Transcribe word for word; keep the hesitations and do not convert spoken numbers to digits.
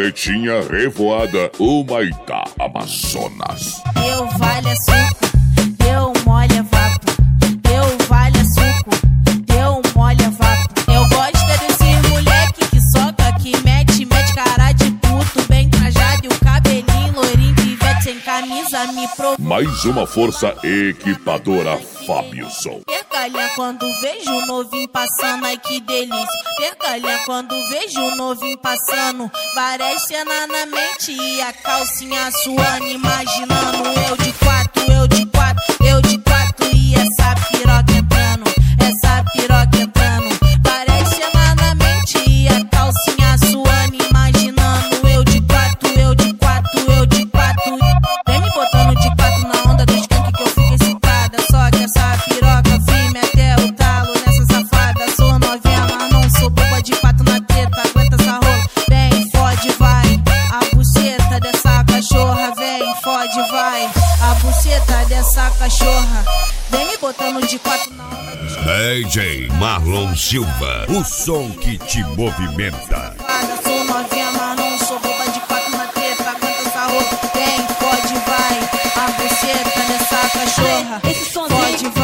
Barretinha Revoada, Humaitá, Amazonas. Deu vale é suco, deu mole é vapo. Deu vale é suco, deu mole é vapo. Eu gosto desse moleque que soca, que mete, mete cara de puto, bem trajado e o cabelinho loirinho, pivete sem camisa, me provoca. Mais uma força equipadora, Fábio Som. Pergalha quando vejo o novinho passando, ai que delícia. Pergalha quando vejo o novinho passando, várias cenas na mente e a calcinha suando, imaginando eu de quatro, eu de quatro, eu de quatro e essa piroca entrando, essa piroca entrando. Várias cenas na mente e a calcinha suando, imaginando eu de quatro, eu de quatro, eu de quatro. Vem me botando de quatro na onda do skunk que eu fico excitada. Só que essa piroca firme até o talo nessa safada. Sou novinha, mas não sou boba, de quatro na treta. Aguenta essa rola, vem, fode, vai. A buceta dessa cachorra, vem, fode, vai. A buceta dessa cachorra, vem me botando de quatro na onda do skunk. D J Marlon Silva, o som que te movimenta. Sou novinha, mas não sou boba, de quatro na treta. Aguenta essa rola, vem, fode, vai. A buceta dessa cachorra, Esse som fode, vai.